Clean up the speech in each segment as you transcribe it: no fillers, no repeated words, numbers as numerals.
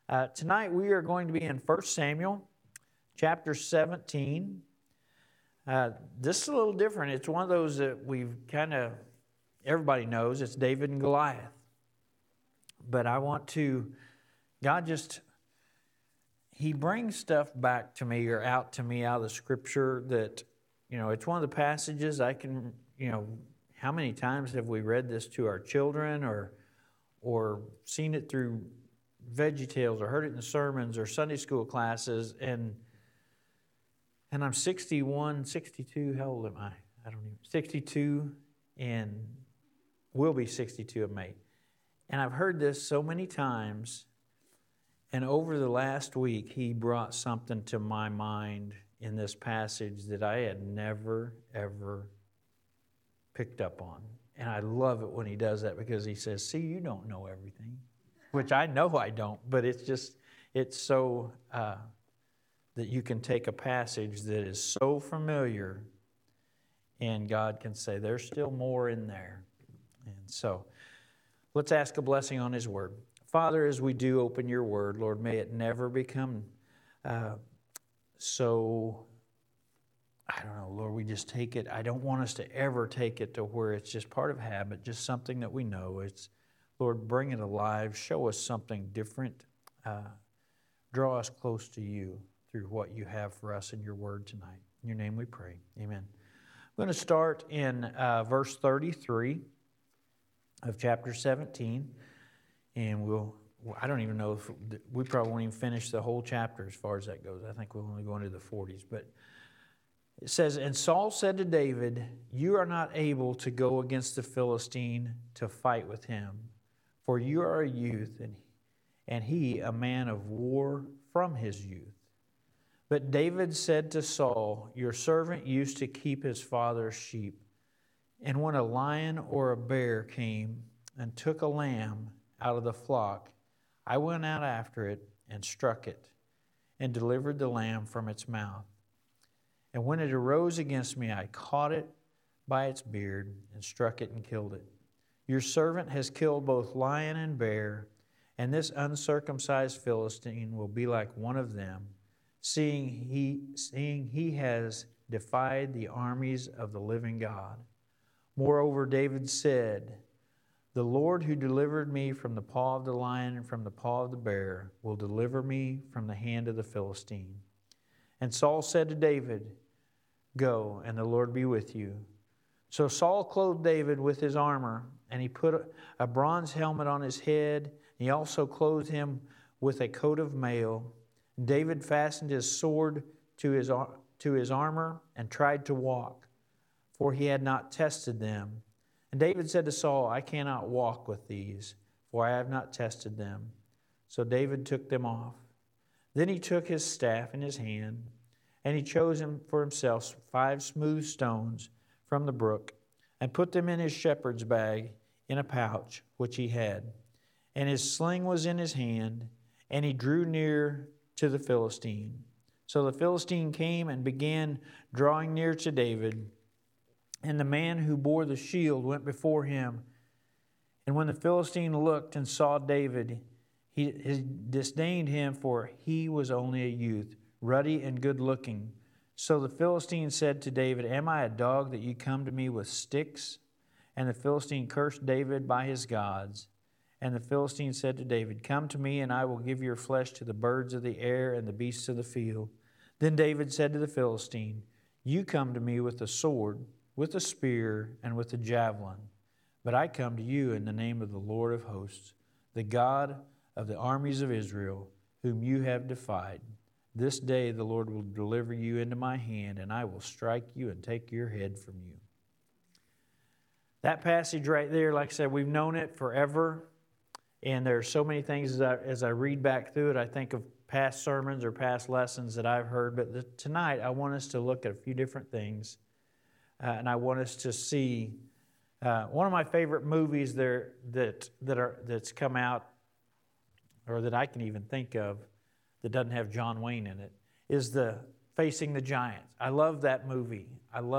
Tonight we are going to be in 1 Samuel chapter 17. This is a little different. It's one of those that everybody knows. It's David and Goliath. But He brings stuff back to me or out to me out of the Scripture that, it's one of the passages I can, how many times have we read this to our children or seen it through VeggieTales or heard it in sermons or Sunday school classes, and I'm 61, 62, how old am I? 62, and will be 62 in May. And I've heard this so many times, and over the last week, he brought something to my mind in this passage that I had never, ever picked up on. And I love it when he does that, because he says, see, you don't know everything. Which I know I don't, but it's so that you can take a passage that is so familiar and God can say, there's still more in there. And so let's ask a blessing on His Word. Father, as we do open Your Word, Lord, may it never become Lord, we just take it. I don't want us to ever take it to where it's just part of habit, just something that we know. Lord, bring it alive. Show us something different. Draw us close to You through what You have for us in Your Word tonight. In Your name we pray. Amen. I'm going to start in verse 33 of chapter 17. And I don't even know if we probably won't even finish the whole chapter as far as that goes. I think we'll only go into the 40s. But it says, and Saul said to David, you are not able to go against the Philistine to fight with him. For you are a youth, and he a man of war from his youth. But David said to Saul, your servant used to keep his father's sheep. And when a lion or a bear came and took a lamb out of the flock, I went out after it and struck it, and delivered the lamb from its mouth. And when it arose against me, I caught it by its beard and struck it and killed it. Your servant has killed both lion and bear, and this uncircumcised Philistine will be like one of them, seeing he has defied the armies of the living God. Moreover, David said, the Lord who delivered me from the paw of the lion and from the paw of the bear will deliver me from the hand of the Philistine. And Saul said to David, go, and the Lord be with you. So Saul clothed David with his armor, and he put a bronze helmet on his head. He also clothed him with a coat of mail. David fastened his sword to his armor and tried to walk, for he had not tested them. And David said to Saul, I cannot walk with these, for I have not tested them. So David took them off. Then he took his staff in his hand, and he chose for himself 5 smooth stones from the brook, and put them in his shepherd's bag in a pouch which he had. And his sling was in his hand, and he drew near to the Philistine. So the Philistine came and began drawing near to David, and the man who bore the shield went before him. And when the Philistine looked and saw David, he disdained him, for he was only a youth, ruddy and good-looking. So the Philistine said to David, am I a dog that you come to me with sticks? And the Philistine cursed David by his gods. And the Philistine said to David, come to me, and I will give your flesh to the birds of the air and the beasts of the field. Then David said to the Philistine, you come to me with a sword, with a spear, and with a javelin. But I come to you in the name of the Lord of hosts, the God of the armies of Israel, whom you have defied. This day the Lord will deliver you into my hand, and I will strike you and take your head from you. That passage right there, like I said, we've known it forever. And there are so many things as I read back through it, I think of past sermons or past lessons that I've heard. But tonight, I want us to look at a few different things. And I want us to see one of my favorite movies that's come out, or that I can even think of, that doesn't have John Wayne in it, is the Facing the Giants. I love that movie.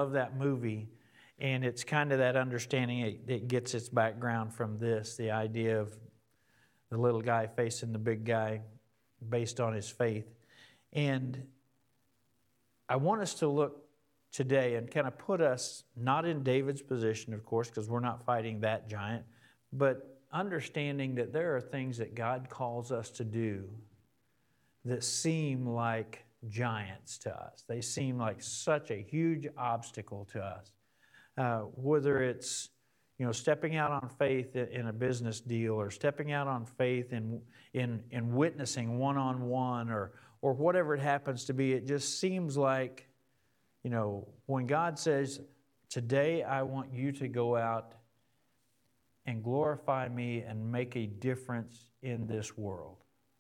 And it's kind of that understanding. It gets its background from this, the idea of the little guy facing the big guy. based on his faith. And I want us to look today and kind of put us not in David's position, of course, because we're not fighting that giant, but understanding that there are things that God calls us to do that seem like giants to us. They seem like such a huge obstacle to us. Whether it's stepping out on faith in a business deal, or stepping out on faith in witnessing one-on-one, or whatever it happens to be, it just seems like, when God says, today I want you to go out and glorify me and make a difference in this world.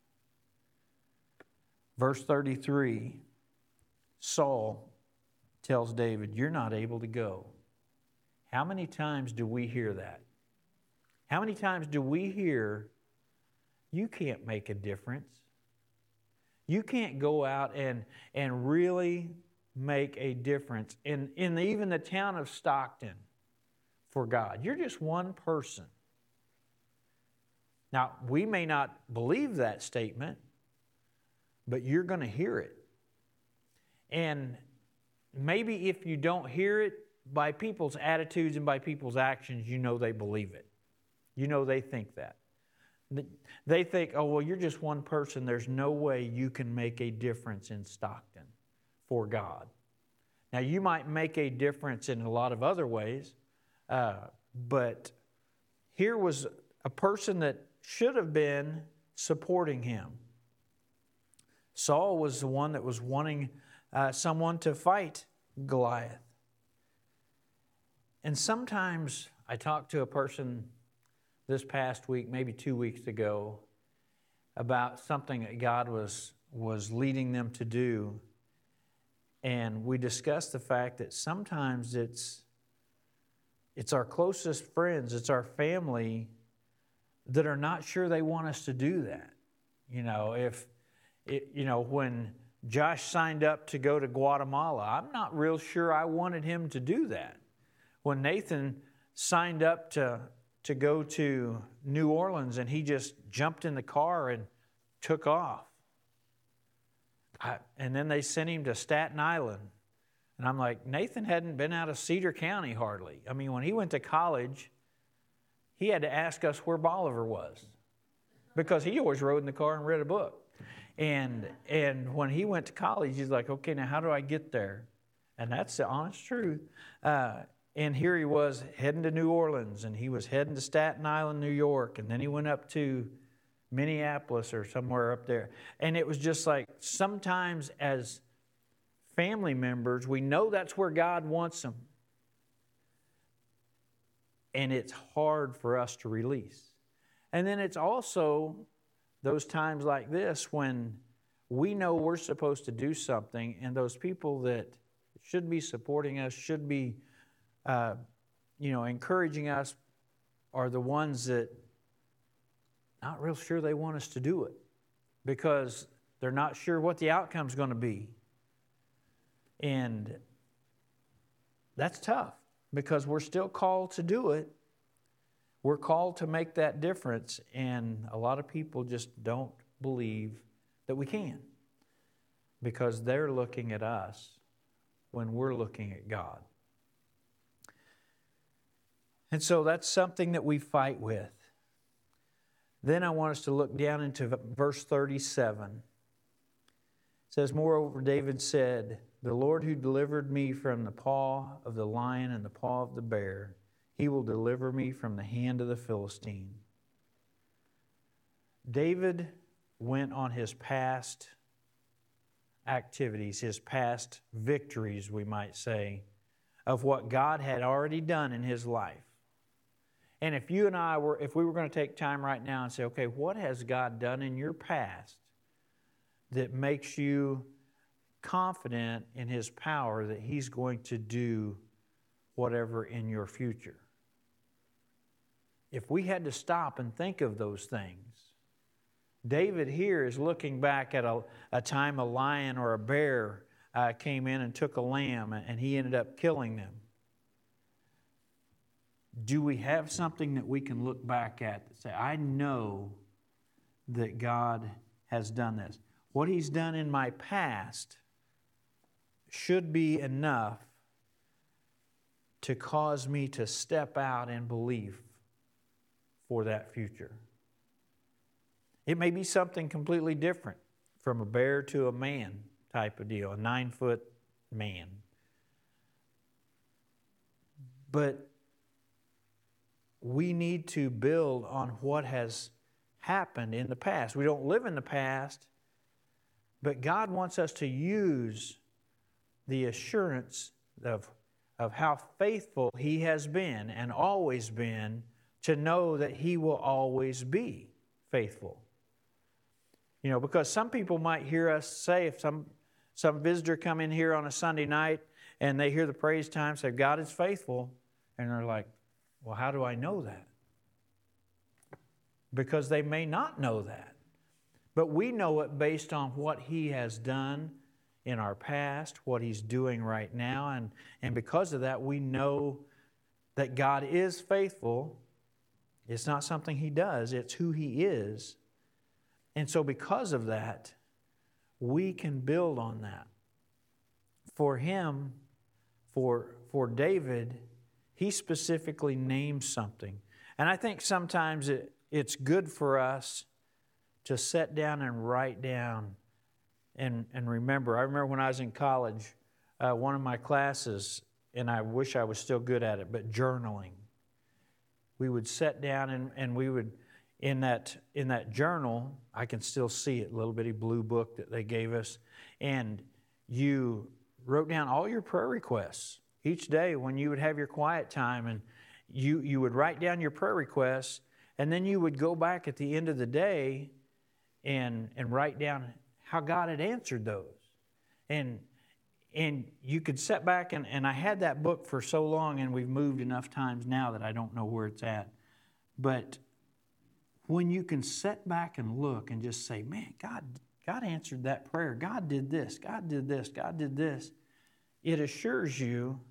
Verse 33, Saul tells David, you're not able to go. How many times do we hear that? How many times do we hear, you can't make a difference? You can't go out and really make a difference in even the town of Stockton for God. You're just one person. Now, we may not believe that statement, but you're going to hear it. And maybe if you don't hear it, by people's attitudes and by people's actions, they believe it. They think that. They think, oh, well, you're just one person. There's no way you can make a difference in Stockton for God. Now, you might make a difference in a lot of other ways, but here was a person that should have been supporting him. Saul was the one that was wanting someone to fight Goliath. And sometimes I talked to a person this past week, maybe 2 weeks ago, about something that God was leading them to do. And we discussed the fact that sometimes it's our closest friends, it's our family that are not sure they want us to do that. When Josh signed up to go to Guatemala, I'm not real sure I wanted him to do that. When Nathan signed up to go to New Orleans and he just jumped in the car and took off. And then they sent him to Staten Island. And I'm like, Nathan hadn't been out of Cedar County hardly. I mean, when he went to college, he had to ask us where Bolivar was, because he always rode in the car and read a book. And when he went to college, he's like, okay, now how do I get there? And that's the honest truth. And here he was heading to New Orleans, and he was heading to Staten Island, New York, and then he went up to Minneapolis or somewhere up there. And it was just like, sometimes as family members, we know that's where God wants them. And it's hard for us to release. And then it's also those times like this when we know we're supposed to do something, and those people that should be supporting us, should be encouraging us, are the ones that not real sure they want us to do it, because they're not sure what the outcome's going to be. And that's tough, because we're still called to do it. We're called to make that difference, and a lot of people just don't believe that we can, because they're looking at us when we're looking at God. And so that's something that we fight with. Then I want us to look down into verse 37. It says, moreover, David said, the Lord who delivered me from the paw of the lion and the paw of the bear, he will deliver me from the hand of the Philistine. David went on his past activities, his past victories, we might say, of what God had already done in his life. And if you and I if we were going to take time right now and say, okay, what has God done in your past that makes you confident in his power that he's going to do whatever in your future? If we had to stop and think of those things, David here is looking back at a time a lion or a bear came in and took a lamb, and he ended up killing them. Do we have something that we can look back at that say, I know that God has done this. What He's done in my past should be enough to cause me to step out and believe for that future. It may be something completely different, from a bear to a man type of deal, a 9-foot man. But we need to build on what has happened in the past. We don't live in the past, but God wants us to use the assurance of how faithful He has been and always been, to know that He will always be faithful. You know, because some people might hear us say, if some visitor come in here on a Sunday night and they hear the praise time say, God is faithful, and they're like, well, how do I know that? Because they may not know that. But we know it based on what He has done in our past, what He's doing right now. And because of that, we know that God is faithful. It's not something He does, it's who He is. And so because of that, we can build on that. For him, for David, he specifically names something. And I think sometimes it's good for us to sit down and write down and remember. I remember when I was in college, one of my classes, and I wish I was still good at it, but journaling. We would sit down and we would, in that journal, I can still see it, a little bitty blue book that they gave us, and you wrote down all your prayer requests. Each day when you would have your quiet time, and you would write down your prayer requests, and then you would go back at the end of the day and write down how God had answered those. And you could sit back, and I had that book for so long, and we've moved enough times now that I don't know where it's at. But when you can sit back and look and just say, man, God answered that prayer. God did this. God did this. God did this. It assures you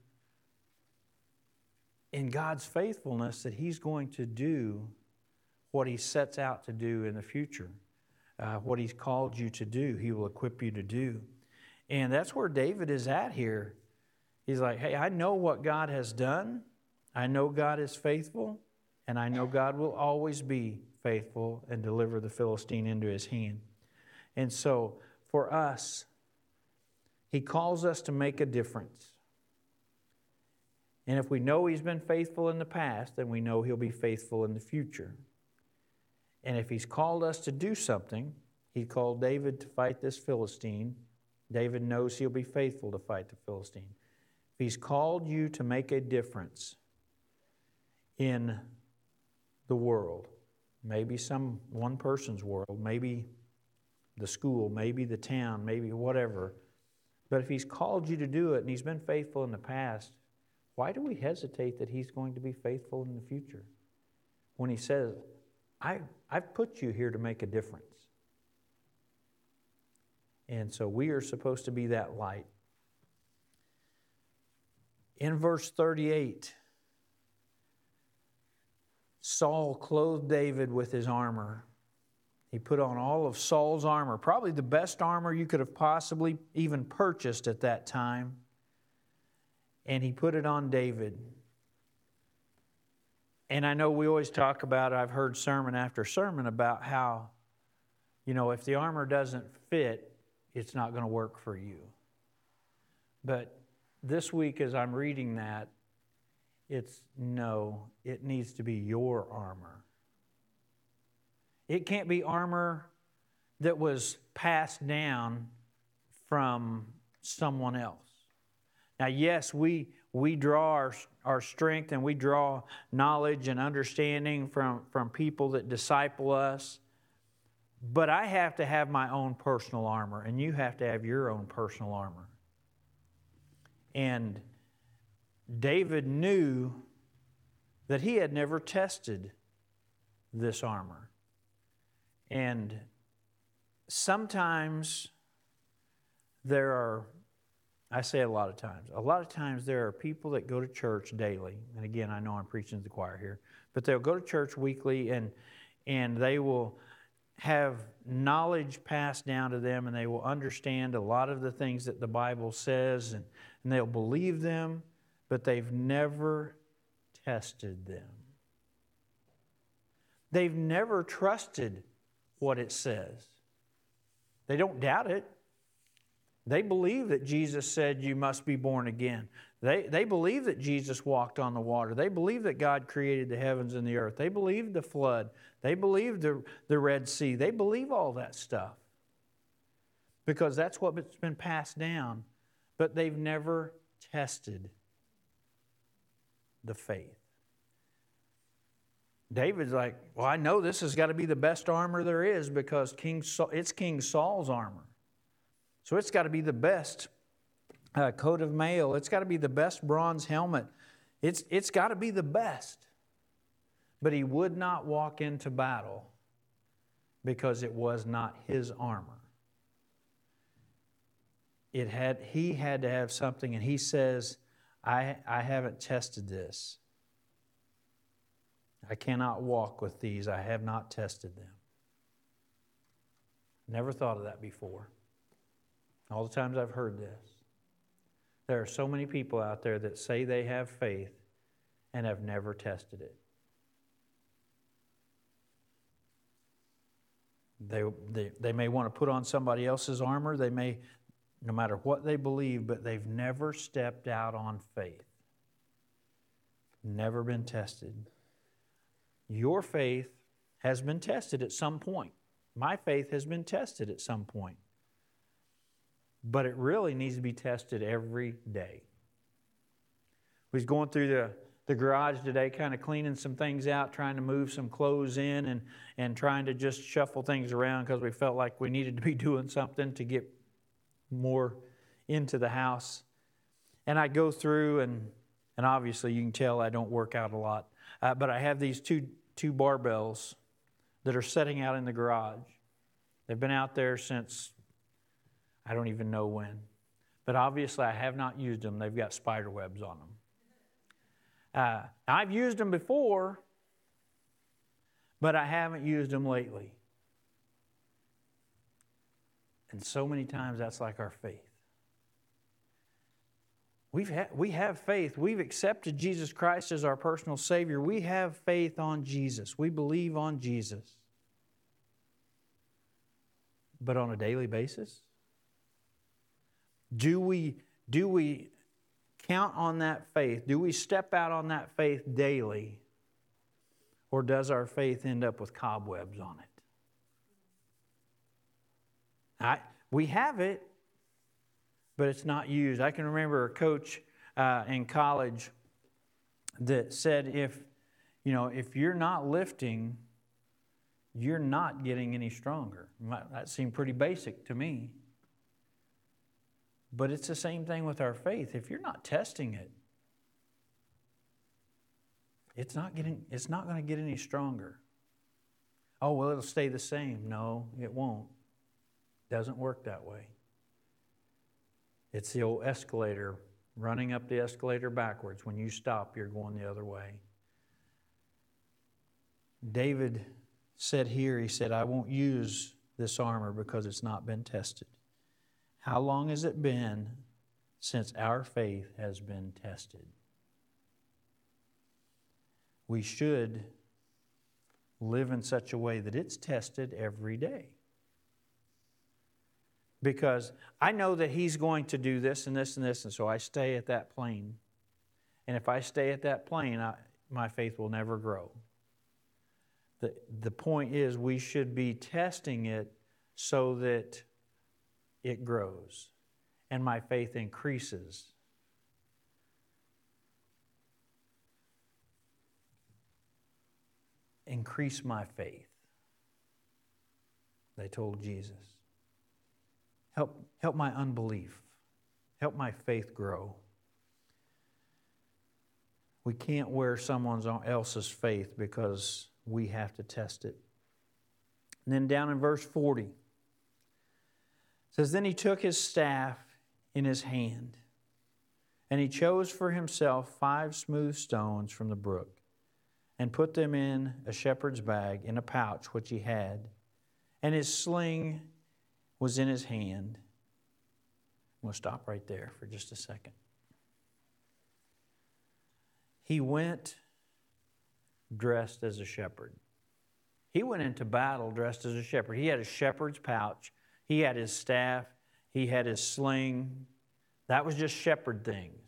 in God's faithfulness that He's going to do what He sets out to do in the future. What He's called you to do, He will equip you to do. And that's where David is at here. He's like, hey, I know what God has done. I know God is faithful. And I know God will always be faithful and deliver the Philistine into his hand. And so, for us, He calls us to make a difference. And if we know He's been faithful in the past, then we know He'll be faithful in the future. And if He's called us to do something, He called David to fight this Philistine. David knows he'll be faithful to fight the Philistine. If He's called you to make a difference in the world, maybe one person's world, maybe the school, maybe the town, maybe whatever, but if He's called you to do it and He's been faithful in the past, why do we hesitate that He's going to be faithful in the future? When He says, I've put you here to make a difference. And so we are supposed to be that light. In verse 38, Saul clothed David with his armor. He put on all of Saul's armor, probably the best armor you could have possibly even purchased at that time. And he put it on David. And I know we always talk about, I've heard sermon after sermon about how, if the armor doesn't fit, it's not going to work for you. But this week as I'm reading that, it needs to be your armor. It can't be armor that was passed down from someone else. Now, yes, we draw our strength and we draw knowledge and understanding from people that disciple us. But I have to have my own personal armor, and you have to have your own personal armor. And David knew that he had never tested this armor. And sometimes I say a lot of times there are people that go to church daily. And again, I know I'm preaching to the choir here, but they'll go to church weekly and they will have knowledge passed down to them, and they will understand a lot of the things that the Bible says, and they'll believe them, but they've never tested them. They've never trusted what it says. They don't doubt it. They believe that Jesus said you must be born again. They believe that Jesus walked on the water. They believe that God created the heavens and the earth. They believe the flood. They believe the Red Sea. They believe all that stuff because that's what's been passed down. But they've never tested the faith. David's like, well, I know this has got to be the best armor there is because it's King Saul's armor. So it's got to be the best coat of mail. It's got to be the best bronze helmet. It's got to be the best. But he would not walk into battle because it was not his armor. He had to have something, and he says, I haven't tested this. I cannot walk with these. I have not tested them. Never thought of that before. All the times I've heard this. There are so many people out there that say they have faith and have never tested it. They may want to put on somebody else's armor. They may, no matter what they believe, but they've never stepped out on faith. Never been tested. Your faith has been tested at some point. My faith has been tested at some point. But it really needs to be tested every day. We was going through the garage today, kind of cleaning some things out, trying to move some clothes in and trying to just shuffle things around because we felt like we needed to be doing something to get more into the house. And I go through, and obviously you can tell I don't work out a lot, but I have these two barbells that are setting out in the garage. They've been out there since I don't even know when. But obviously I have not used them. They've got spider webs on them. I've used them before, but I haven't used them lately. And so many times that's like our faith. We have faith. We've accepted Jesus Christ as our personal Savior. We have faith on Jesus. We believe on Jesus. But on a daily basis? Do we count on that faith? Do we step out on that faith daily? Or does our faith end up with cobwebs on it? We have it, but it's not used. I can remember a coach in college that said if you're not lifting, you're not getting any stronger. That seemed pretty basic to me. But it's the same thing with our faith. If you're not testing it, it's not going to get any stronger. Oh, well, it'll stay the same. No, it won't. It doesn't work that way. It's the old escalator, running up the escalator backwards. When you stop, you're going the other way. David said here, he said, I won't use this armor because it's not been tested. How long has it been since our faith has been tested? We should live in such a way that it's tested every day. Because I know that He's going to do this and this and this, and so I stay at that plane. And if I stay at that plane, my faith will never grow. The point is we should be testing it so that it grows and my faith increases. Increase my faith, they told Jesus. Help my unbelief. Help my faith grow. We can't wear someone else's faith because we have to test it. And then down in verse 40, it says, Then he took his staff in his hand, and he chose for himself 5 smooth stones from the brook, and put them in a shepherd's bag in a pouch which he had. and his sling was in his hand. We'll stop right there for just a second. He went dressed as a shepherd. He went into battle dressed as a shepherd. He had a shepherd's pouch. He had his staff. He had his sling. That was just shepherd things.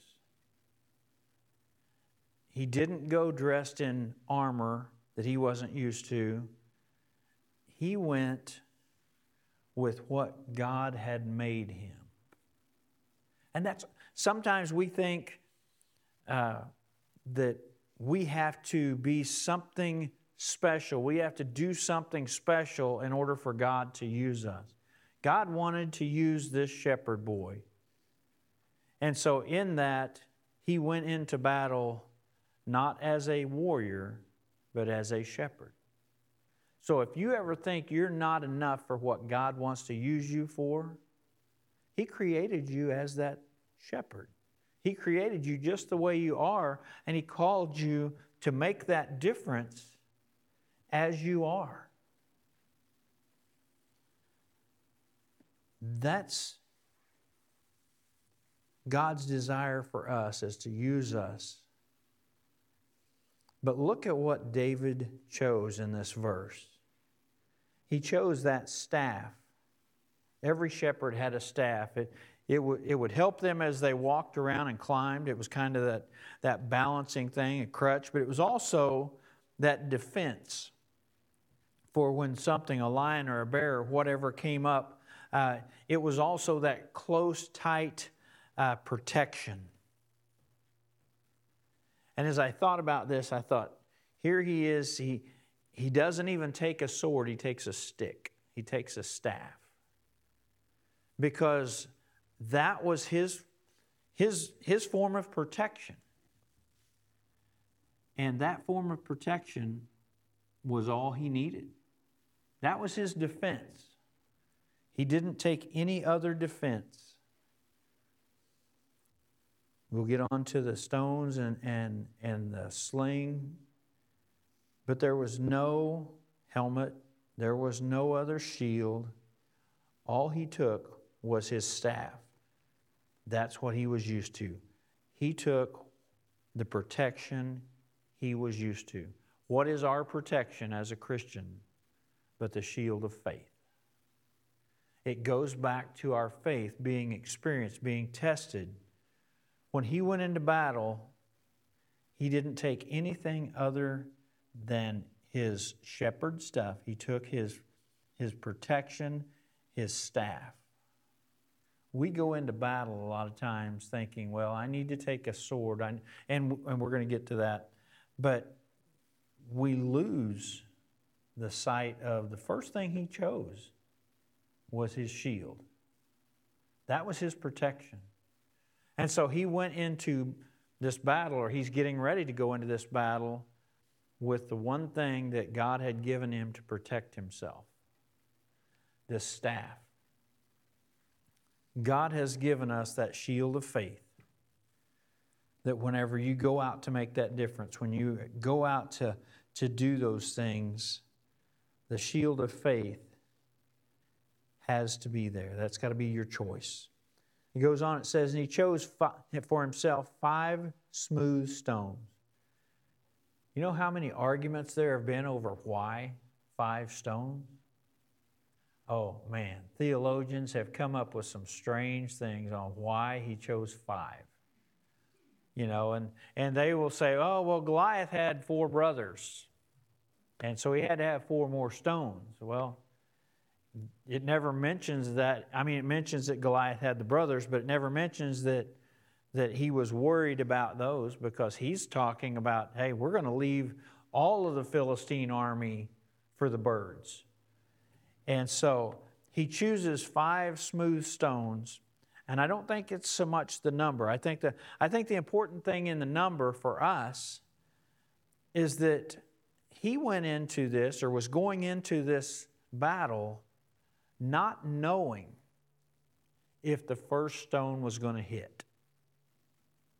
He didn't go dressed in armor that he wasn't used to. He went with what God had made him. And that's, sometimes we think that we have to be something special. We have to do something special in order for God to use us. God wanted to use this shepherd boy. And so in that, he went into battle not as a warrior, but as a shepherd. So if you ever think you're not enough for what God wants to use you for, He created you as that shepherd. He created you just the way you are, and He called you to make that difference as you are. That's God's desire for us, is to use us. But look at what David chose in this verse. He chose that staff. Every shepherd had a staff. It would help them as they walked around and climbed. It was kind of that balancing thing, a crutch. But it was also that defense for when something, a lion or a bear or whatever came up. It was also that close, tight protection. And as I thought about this, I thought, here he is. He doesn't even take a sword. He takes a stick. He takes a staff. Because that was his form of protection. And that form of protection was all he needed. That was his defense. He didn't take any other defense. We'll get on to the stones and the sling. But there was no helmet. There was no other shield. All he took was his staff. That's what he was used to. He took the protection he was used to. What is our protection as a Christian but the shield of faith? It goes back to our faith being experienced, being tested. When he went into battle, he didn't take anything other than his shepherd stuff. He took his protection, his staff. We go into battle a lot of times thinking, well, I need to take a sword, and we're going to get to that. But we lose the sight of the first thing he chose was his shield. That was his protection. And so he went into this battle, or he's getting ready to go into this battle with the one thing that God had given him to protect himself, this staff. God has given us that shield of faith, that whenever you go out to make that difference, when you go out to do those things, the shield of faith has to be there. That's got to be your choice. It goes on, it says, and he chose for himself 5 smooth stones. You know how many arguments there have been over why 5 stones? Oh, man. Theologians have come up with some strange things on why he chose 5. You know, and they will say, oh, well, Goliath had 4 brothers, and so he had to have 4 more stones. Well, it never mentions that. I mean, it mentions that Goliath had the brothers, but it never mentions that he was worried about those, because he's talking about, hey, we're going to leave all of the Philistine army for the birds. And so he chooses 5 smooth stones, and I don't think it's so much the number. I think the important thing in the number for us is that he went into this, or was going into this battle, not knowing if the first stone was going to hit.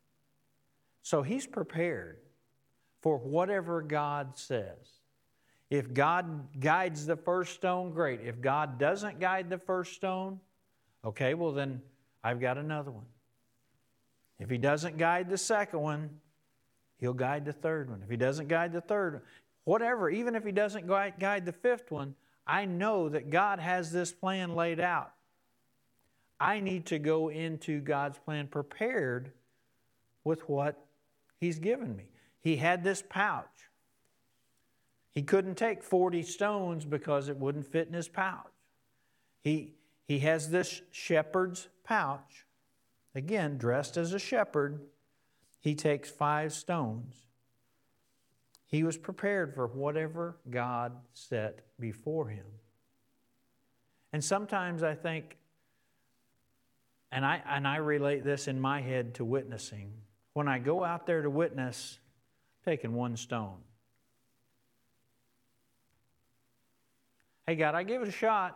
So he's prepared for whatever God says. If God guides the first stone, great. If God doesn't guide the first stone, okay, well then I've got another one. If He doesn't guide the second one, He'll guide the third one. If He doesn't guide the third one, whatever, even if He doesn't guide the fifth one, I know that God has this plan laid out. I need to go into God's plan prepared with what He's given me. He had this pouch. He couldn't take 40 stones because it wouldn't fit in his pouch. He has this shepherd's pouch. Again, dressed as a shepherd, he takes 5 stones. He was prepared for whatever God set before him. And sometimes I think, and I relate this in my head to witnessing. When I go out there to witness, I'm taking 1 stone. Hey, God, I give it a shot.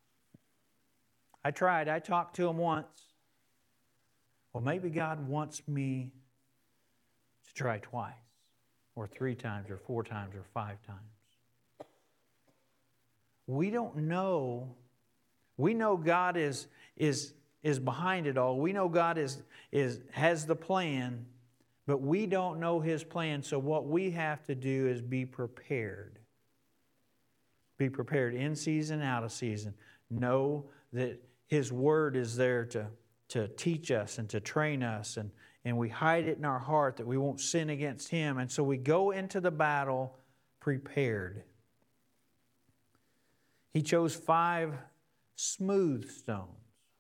I tried. I talked to Him once. Well, maybe God wants me to try twice, or 3 times, or 4 times, or 5 times. We don't know. We know God is behind it all. We know God has the plan, but we don't know His plan. So what we have to do is be prepared. Be prepared in season, out of season. Know that His Word is there to teach us and to train us. And we hide it in our heart that we won't sin against Him. And so we go into the battle prepared. He chose 5 smooth stones.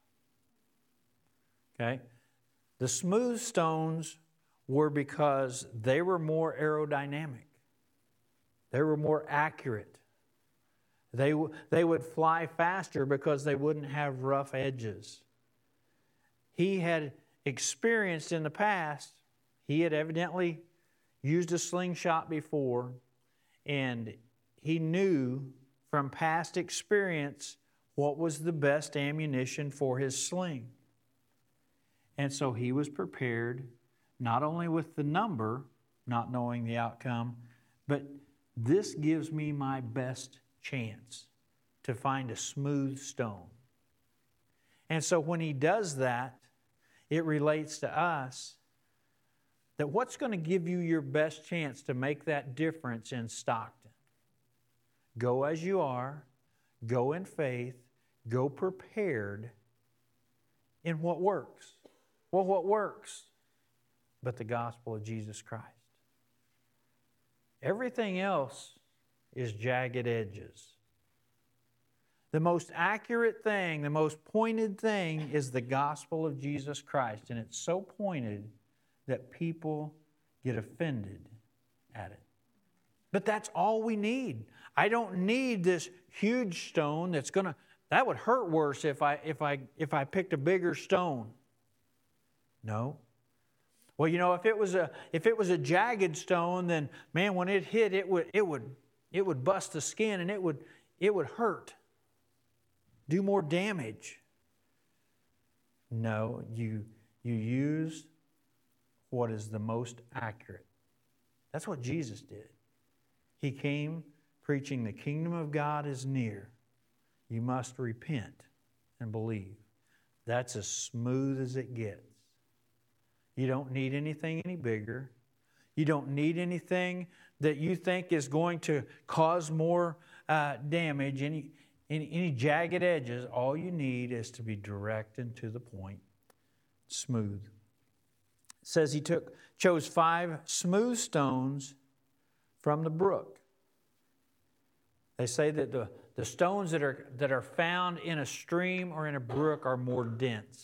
Okay? The smooth stones were because they were more aerodynamic. They were more accurate. They would fly faster because they wouldn't have rough edges. He had experienced in the past, he had evidently used a slingshot before, and he knew from past experience what was the best ammunition for his sling. And so he was prepared not only with the number, not knowing the outcome, but this gives me my best chance to find a smooth stone. And so when he does that, it relates to us that what's going to give you your best chance to make that difference in Stockton? Go as you are, go in faith, go prepared in what works. Well, what works? But the gospel of Jesus Christ. Everything else is jagged edges. The most accurate thing, the most pointed thing is the gospel of Jesus Christ. And it's so pointed that people get offended at it. But that's all we need. I don't need this huge stone that would hurt worse if I picked a bigger stone. No. Well, if it was a jagged stone, then man, when it hit, it would bust the skin and it would hurt, do more damage. No, you use what is the most accurate. That's what Jesus did. He came preaching the kingdom of God is near. You must repent and believe. That's as smooth as it gets. You don't need anything any bigger. You don't need anything that you think is going to cause more damage, any jagged edges. All you need is to be direct and to the point, smooth. It says he chose 5 smooth stones from the brook. They say that the stones that are found in a stream or in a brook are more dense.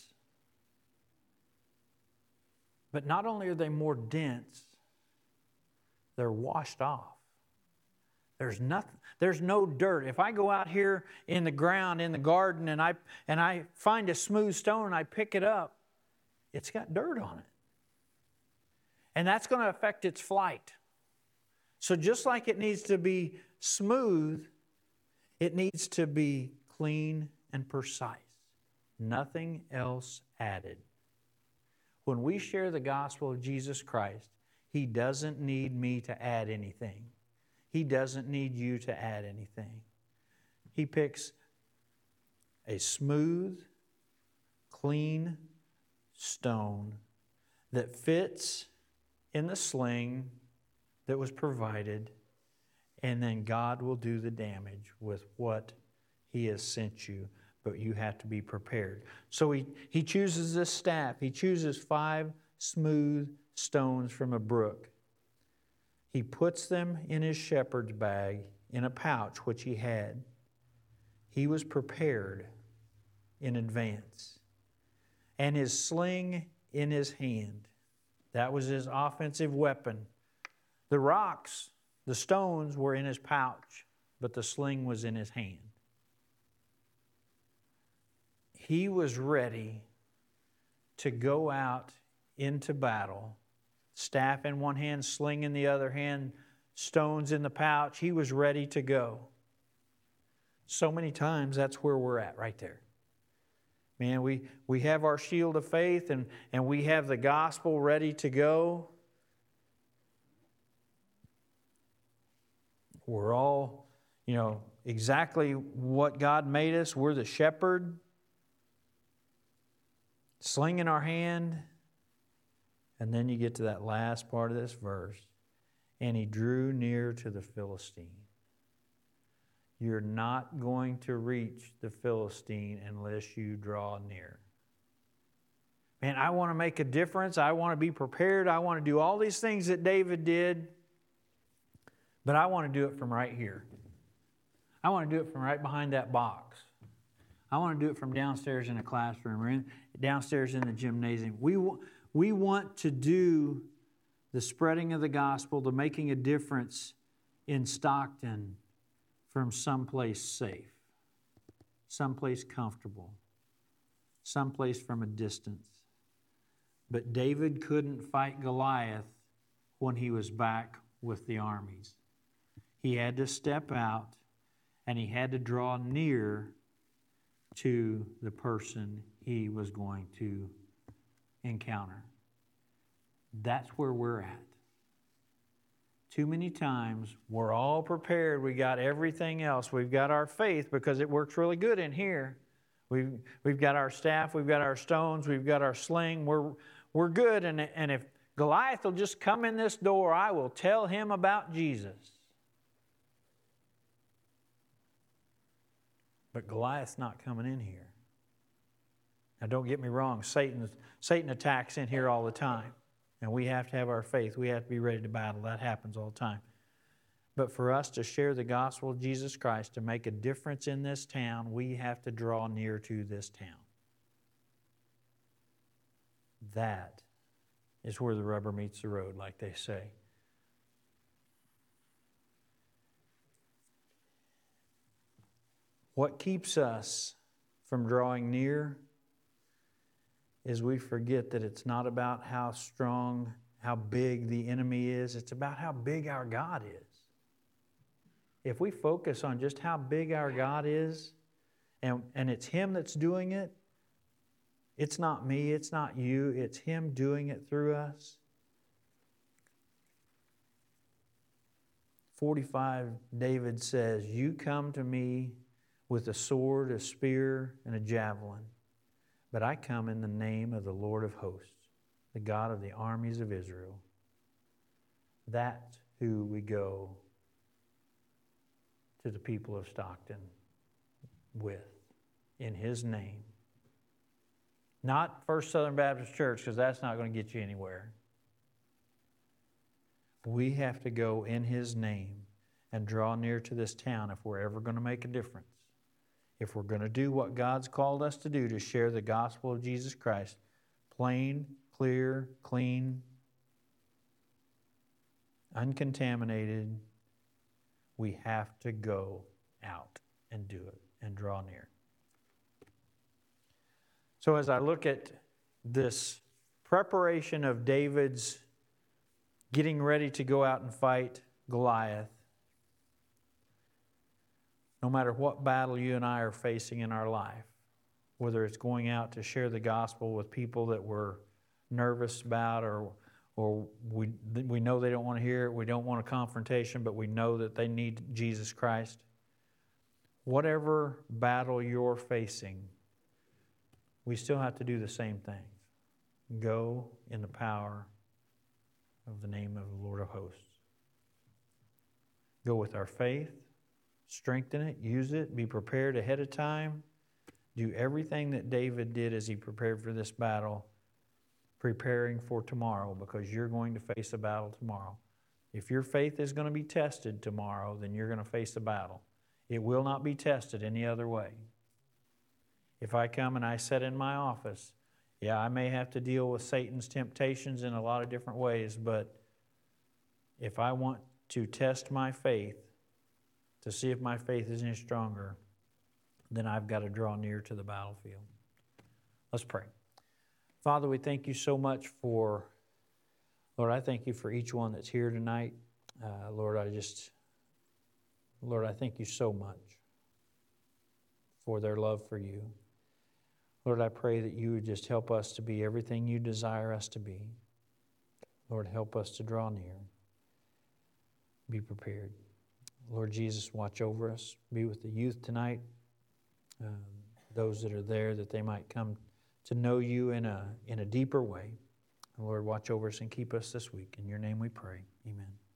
But not only are they more dense, they're washed off. There's no dirt. If I go out here in the ground, in the garden, and I find a smooth stone and I pick it up, it's got dirt on it. And that's going to affect its flight. So just like it needs to be smooth, it needs to be clean and precise. Nothing else added. When we share the gospel of Jesus Christ, He doesn't need me to add anything. He doesn't need you to add anything. He picks a smooth, clean stone that fits in the sling that was provided, and then God will do the damage with what He has sent you, but you have to be prepared. So he chooses this staff. He chooses 5 smooth stones from a brook. He puts them in his shepherd's bag in a pouch which he had. He was prepared in advance. And his sling in his hand. That was his offensive weapon. The rocks, the stones were in his pouch, but the sling was in his hand. He was ready to go out into battle, staff in one hand, sling in the other hand, stones in the pouch. He was ready to go. So many times that's where we're at right there. Man, we have our shield of faith and we have the gospel ready to go. We're all, exactly what God made us. We're the shepherd. Sling in our hand. And then you get to that last part of this verse. And he drew near to the Philistine. You're not going to reach the Philistine unless you draw near. Man, I want to make a difference. I want to be prepared. I want to do all these things that David did. But I want to do it from right here. I want to do it from right behind that box. I want to do it from downstairs in a classroom or downstairs in the gymnasium. We want to do the spreading of the gospel, the making a difference in Stockton from someplace safe, someplace comfortable, someplace from a distance. But David couldn't fight Goliath when he was back with the armies. He had to step out and he had to draw near to the person he was going to encounter. That's where we're at. Too many times, we're all prepared. We got everything else. We've got our faith because it works really good in here. We've got our staff. We've got our stones. We've got our sling. We're good. And if Goliath will just come in this door, I will tell him about Jesus. But Goliath's not coming in here. Now, don't get me wrong. Satan attacks in here all the time. And we have to have our faith. We have to be ready to battle. That happens all the time. But for us to share the gospel of Jesus Christ, to make a difference in this town, we have to draw near to this town. That is where the rubber meets the road, like they say. What keeps us from drawing near is we forget that it's not about how strong, how big the enemy is. It's about how big our God is. If we focus on just how big our God is, and it's Him that's doing it, it's not me, it's not you, it's Him doing it through us. 45, David says, "You come to me with a sword, a spear, and a javelin. But I come in the name of the Lord of hosts, the God of the armies of Israel." That's who we go to the people of Stockton with, in His name. Not First Southern Baptist Church, because that's not going to get you anywhere. We have to go in His name and draw near to this town if we're ever going to make a difference. If we're going to do what God's called us to do, to share the gospel of Jesus Christ, plain, clear, clean, uncontaminated, we have to go out and do it and draw near. So as I look at this preparation of David's getting ready to go out and fight Goliath, no matter what battle you and I are facing in our life, whether it's going out to share the gospel with people that we're nervous about, or or we know they don't want to hear it, we don't want a confrontation, but we know that they need Jesus Christ. Whatever battle you're facing, we still have to do the same thing. Go in the power of the name of the Lord of hosts. Go with our faith, strengthen it, use it, be prepared ahead of time. Do everything that David did as he prepared for this battle, preparing for tomorrow, because you're going to face a battle tomorrow. If your faith is going to be tested tomorrow, then you're going to face a battle. It will not be tested any other way. If I come and I sit in my office, yeah, I may have to deal with Satan's temptations in a lot of different ways, but if I want to test my faith to see if my faith is any stronger, then I've got to draw near to the battlefield. Let's pray. Father, we thank you so much for, Lord, I thank you for each one that's here tonight. Lord, I thank you so much for their love for you. Lord, I pray that you would just help us to be everything you desire us to be. Lord, help us to draw near. Be prepared. Lord Jesus, watch over us. Be with the youth tonight. Those that are there, that they might come to know you in a deeper way. Lord, watch over us and keep us this week. In your name we pray. Amen.